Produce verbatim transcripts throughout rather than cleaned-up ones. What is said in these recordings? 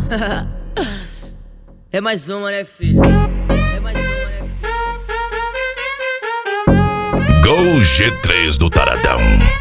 É mais uma, né, filho? É mais uma, né, filho? Gol G três do Taradão.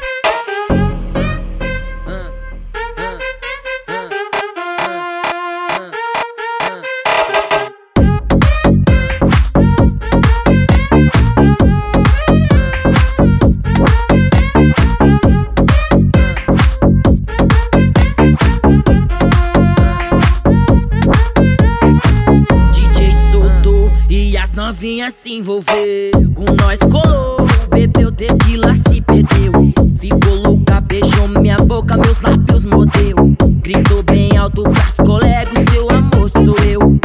Novinha se envolveu, com nós colou, bebeu tequila, se perdeu. Ficou louca, beijou minha boca, meus lábios mordeu. Gritou bem alto pras colegas, o seu amor sou eu.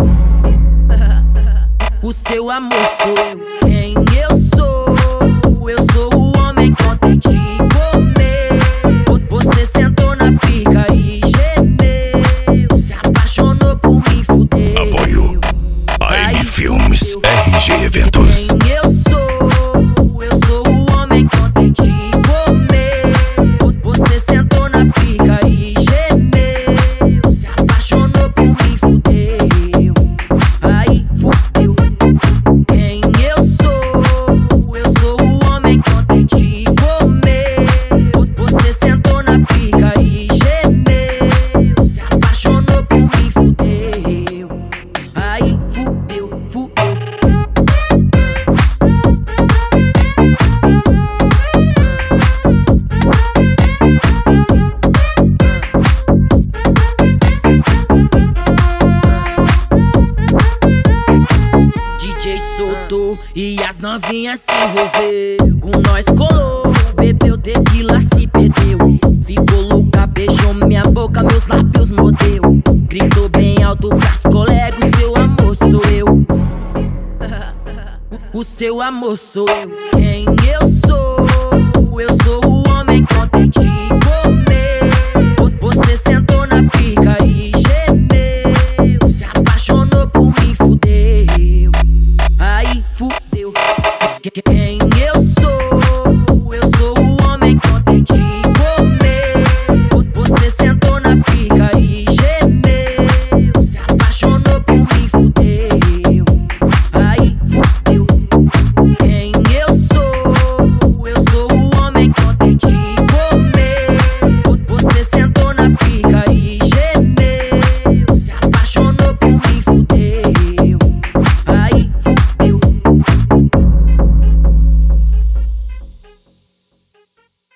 O seu amor sou eu. Quem eu sou? Eu sou o homem que ontem te comeu. Você sentou na pica e gemeu. Se apaixonou por mim, fudeu. Apoio A M Filmes, R G Eventos. Quem eu sou? Eu sou o homem que ontem te comeu. Você sentou na pica e gemeu. Se apaixonou por mim, fudeu. Aí fudeu. Quem eu sou? Eu sou o homem que ontem te comeu. Você sentou na pica e gemeu. Se apaixonou por mim, fudeu. Aí fudeu, fudeu. D J soltou e as novinhas se envolveu. Com nós colou, bebeu tequila, se perdeu. Ficou louca, beijou minha boca, meus lábios mordeu. Gritou bem alto pras colegas, o seu amor sou eu. O seu amor sou eu. Quem eu sou? Eu sou